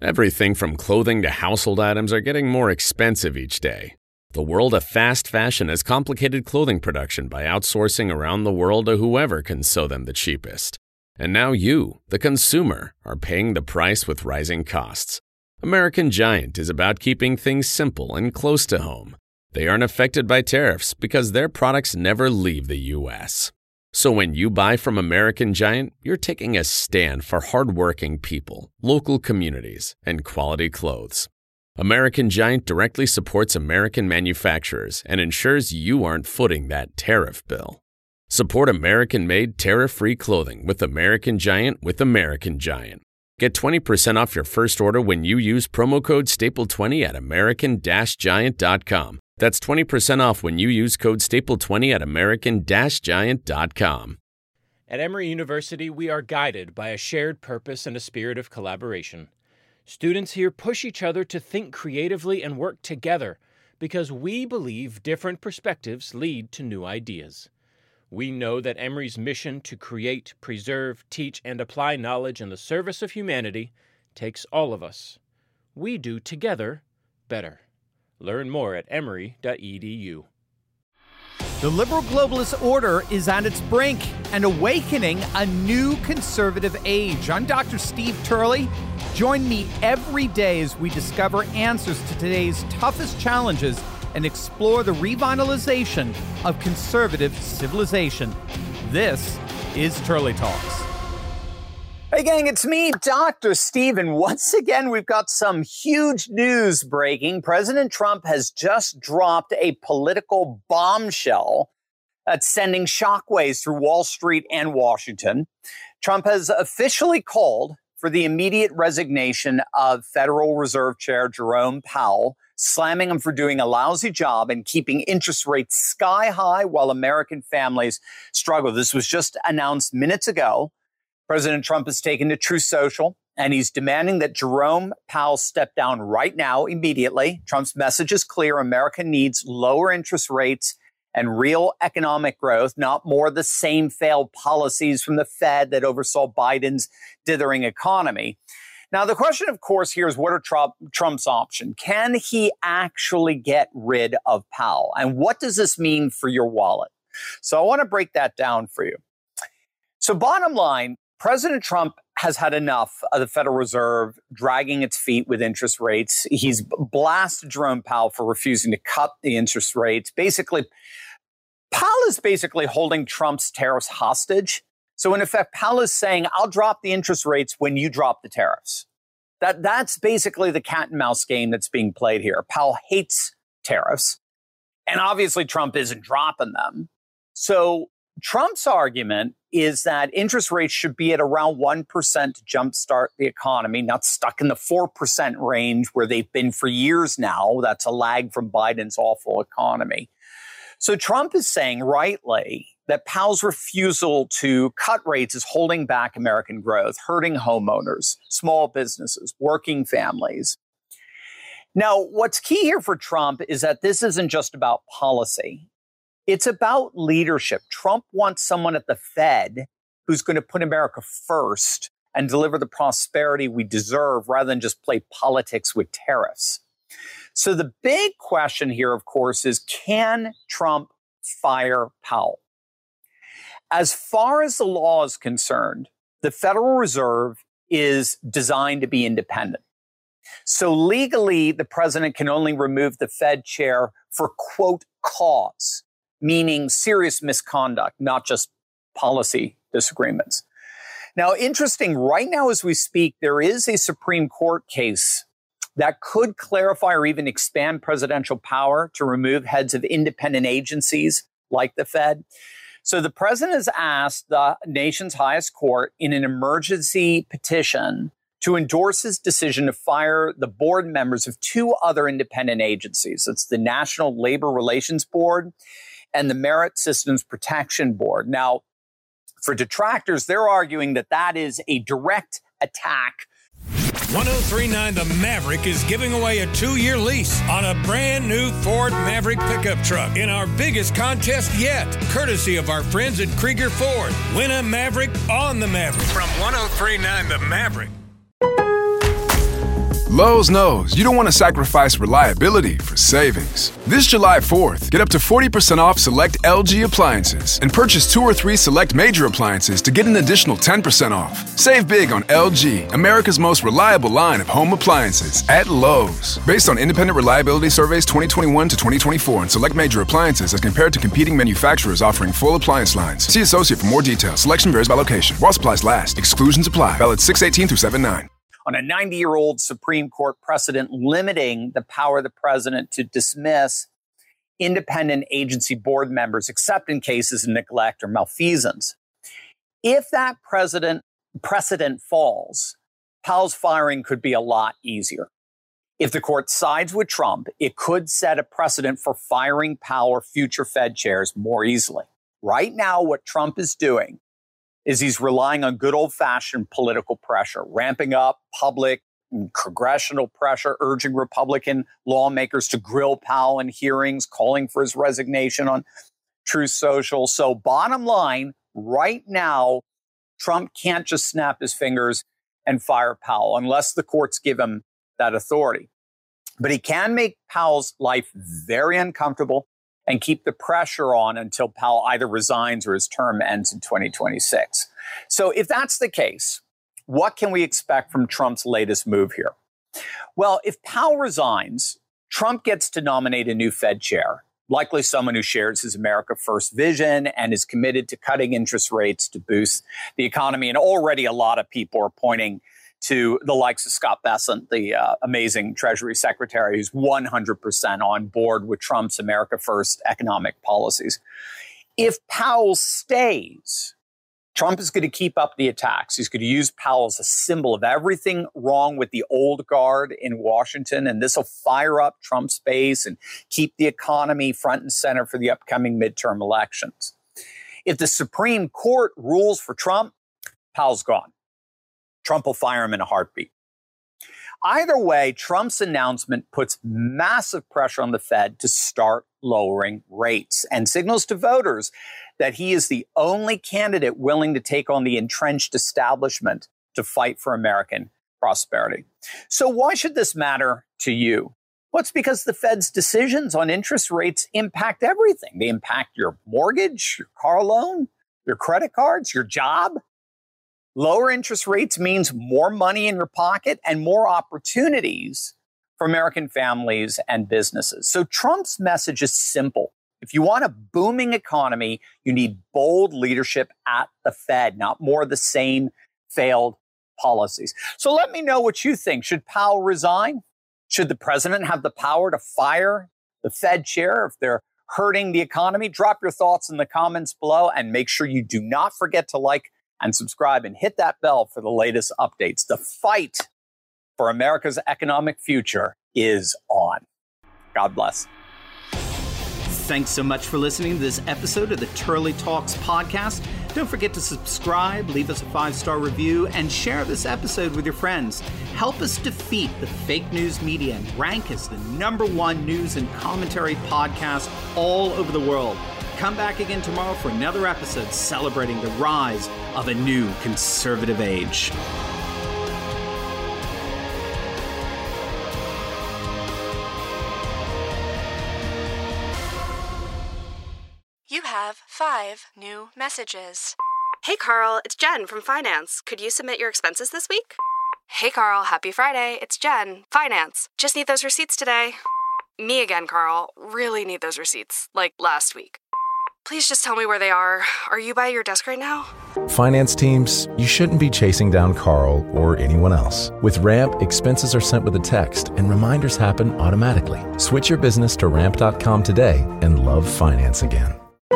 Everything from clothing to household items are getting more expensive each day. The world of fast fashion has complicated clothing production by outsourcing around the world to whoever can sew them the cheapest. And now you, the consumer, are paying the price with rising costs. American Giant is about keeping things simple and close to home. They aren't affected by tariffs because their products never leave the U.S. So when you buy from American Giant, you're taking a stand for hardworking people, local communities, and quality clothes. American Giant directly supports American manufacturers and ensures you aren't footing that tariff bill. Support American-made, tariff-free clothing with American Giant with American Giant. Get 20% off your first order when you use promo code STAPLE20 at american-giant.com. That's 20% off when you use code STAPLE20 at american-giant.com. At Emory University, we are guided by a shared purpose and a spirit of collaboration. Students here push each other to think creatively and work together because we believe different perspectives lead to new ideas. We know that Emory's mission to create, preserve, teach, and apply knowledge in the service of humanity takes all of us. We do together better. Learn more at emory.edu. The liberal globalist order is on its brink and awakening a new conservative age. I'm Dr. Steve Turley. Join me every day as we discover answers to today's toughest challenges and explore the revitalization of conservative civilization. This is Turley Talks. Hey gang, it's me, Dr. Steve, and once again, we've got some huge news breaking. President Trump has just dropped a political bombshell that's sending shockwaves through Wall Street and Washington. Trump has officially called for the immediate resignation of Federal Reserve Chair Jerome Powell, slamming him for doing a lousy job and keeping interest rates sky high while American families struggle. This was just announced minutes ago. President Trump has taken to Truth Social, and he's demanding that Jerome Powell step down right now, immediately. Trump's message is clear. America needs lower interest rates and real economic growth, not more of the same failed policies from the Fed that oversaw Biden's dithering economy. Now, the question, of course, here is what are Trump's options? Can he actually get rid of Powell? And what does this mean for your wallet? So I want to break that down for you. So bottom line, President Trump has had enough of the Federal Reserve dragging its feet with interest rates. He's blasted Jerome Powell for refusing to cut the interest rates. Basically, Powell is basically holding Trump's tariffs hostage. So in effect, Powell is saying, I'll drop the interest rates when you drop the tariffs. That's basically the cat and mouse game that's being played here. Powell hates tariffs, and obviously Trump isn't dropping them. So Trump's argument is that interest rates should be at around 1% to jumpstart the economy, not stuck in the 4% range where they've been for years now. That's a lag from Biden's awful economy. So Trump is saying rightly that Powell's refusal to cut rates is holding back American growth, hurting homeowners, small businesses, working families. Now, what's key here for Trump is that this isn't just about policy. It's about leadership. Trump wants someone at the Fed who's going to put America first and deliver the prosperity we deserve rather than just play politics with tariffs. So the big question here, of course, is can Trump fire Powell? As far as the law is concerned, the Federal Reserve is designed to be independent. So legally, the president can only remove the Fed chair for, quote, cause, meaning serious misconduct, not just policy disagreements. Now, interesting, right now as we speak, there is a Supreme Court case that could clarify or even expand presidential power to remove heads of independent agencies like the Fed. So the president has asked the nation's highest court in an emergency petition to endorse his decision to fire the board members of two other independent agencies. It's the National Labor Relations Board and the Merit Systems Protection Board. Now, for detractors, they're arguing that that is a direct attack. 1039 The Maverick is giving away a 2-year lease on a brand new Ford Maverick pickup truck in our biggest contest yet, courtesy of our friends at Krieger Ford. Win a Maverick on the Maverick from 1039 The Maverick. Lowe's knows you don't want to sacrifice reliability for savings. This July 4th, get up to 40% off select LG appliances and purchase 2 or 3 select major appliances to get an additional 10% off. Save big on LG, America's most reliable line of home appliances at Lowe's. Based on independent reliability surveys 2021 to 2024 and select major appliances as compared to competing manufacturers offering full appliance lines. See associate for more details. Selection varies by location. While supplies last. Exclusions apply. Valid 6/18 through 7/9. On a 90-year-old Supreme Court precedent limiting the power of the president to dismiss independent agency board members except in cases of neglect or malfeasance. If that precedent falls, Powell's firing could be a lot easier. If the court sides with Trump, it could set a precedent for firing Powell or future Fed chairs more easily. Right now, what Trump is doing is he's relying on good old-fashioned political pressure, ramping up public and congressional pressure, urging Republican lawmakers to grill Powell in hearings, calling for his resignation on Truth Social. So bottom line, right now, Trump can't just snap his fingers and fire Powell unless the courts give him that authority. But he can make Powell's life very uncomfortable and keep the pressure on until Powell either resigns or his term ends in 2026. So if that's the case, what can we expect from Trump's latest move here? Well, if Powell resigns, Trump gets to nominate a new Fed chair, likely someone who shares his America First vision and is committed to cutting interest rates to boost the economy. And already a lot of people are pointing to the likes of Scott Bessent, the amazing Treasury Secretary, who's 100% on board with Trump's America First economic policies. If Powell stays, Trump is going to keep up the attacks. He's going to use Powell as a symbol of everything wrong with the old guard in Washington, and this will fire up Trump's base and keep the economy front and center for the upcoming midterm elections. If the Supreme Court rules for Trump, Powell's gone. Trump will fire him in a heartbeat. Either way, Trump's announcement puts massive pressure on the Fed to start lowering rates and signals to voters that he is the only candidate willing to take on the entrenched establishment to fight for American prosperity. So why should this matter to you? Well, it's because the Fed's decisions on interest rates impact everything. They impact your mortgage, your car loan, your credit cards, your job. Lower interest rates means more money in your pocket and more opportunities for American families and businesses. So Trump's message is simple. If you want a booming economy, you need bold leadership at the Fed, not more of the same failed policies. So let me know what you think. Should Powell resign? Should the president have the power to fire the Fed chair if they're hurting the economy? Drop your thoughts in the comments below and make sure you do not forget to like and subscribe and hit that bell for the latest updates. The fight for America's economic future is on. God bless. Thanks so much for listening to this episode of the Turley Talks podcast. Don't forget to subscribe, leave us a 5-star review, and share this episode with your friends. Help us defeat the fake news media and rank as the #1 news and commentary podcast all over the world. Come back again tomorrow for another episode celebrating the rise of a new conservative age. You have 5 new messages. Hey Carl, it's Jen from Finance. Could you submit your expenses this week? Hey Carl, happy Friday. It's Jen, Finance. Just need those receipts today. Me again, Carl. Really need those receipts, like last week. Please just tell me where they are. Are you by your desk right now? Finance teams, you shouldn't be chasing down Carl or anyone else. With Ramp, expenses are sent with a text and reminders happen automatically. Switch your business to ramp.com today and love finance again.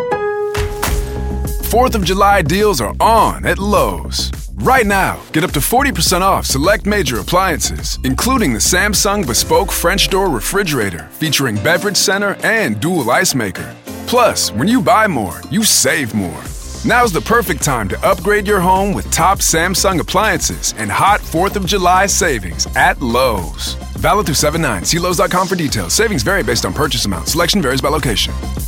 4th of July deals are on at Lowe's. Right now, get up to 40% off select major appliances, including the Samsung Bespoke French Door Refrigerator featuring beverage center and dual ice maker. Plus, when you buy more, you save more. Now's the perfect time to upgrade your home with top Samsung appliances and hot 4th of July savings at Lowe's. Valid through 7/9. See Lowe's.com for details. Savings vary based on purchase amount. Selection varies by location.